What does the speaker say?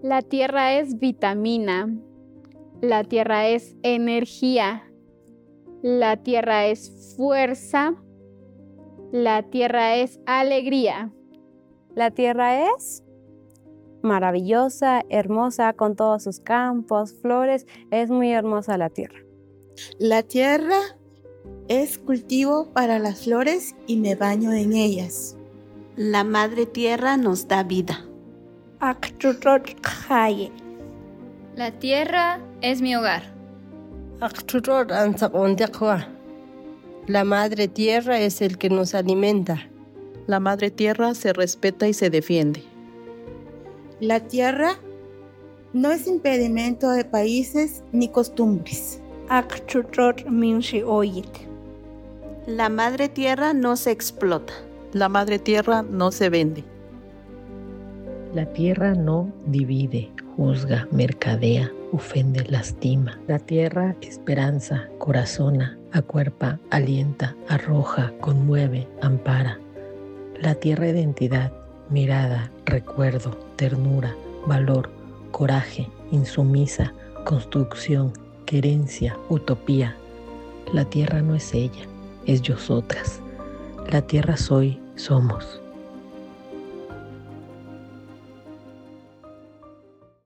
La tierra es vitamina. La tierra es energía. La tierra es fuerza. La tierra es alegría. La tierra es maravillosa, hermosa, con todos sus campos, flores. Es muy hermosa la tierra. La tierra es cultivo para las flores y me baño en ellas. La madre tierra nos da vida. La tierra es mi hogar. La madre tierra es el que nos alimenta. La madre tierra se respeta y se defiende. La tierra no es impedimento de países ni costumbres. La madre tierra no se explota. La madre tierra no se vende. La tierra no divide, juzga, mercadea, ofende, lastima. La tierra esperanza, corazona, acuerpa, alienta, arroja, conmueve, ampara. La tierra identidad, mirada, recuerdo, ternura, valor, coraje, insumisa, construcción, querencia, utopía. La tierra no es ella, es yosotras. La tierra soy, somos.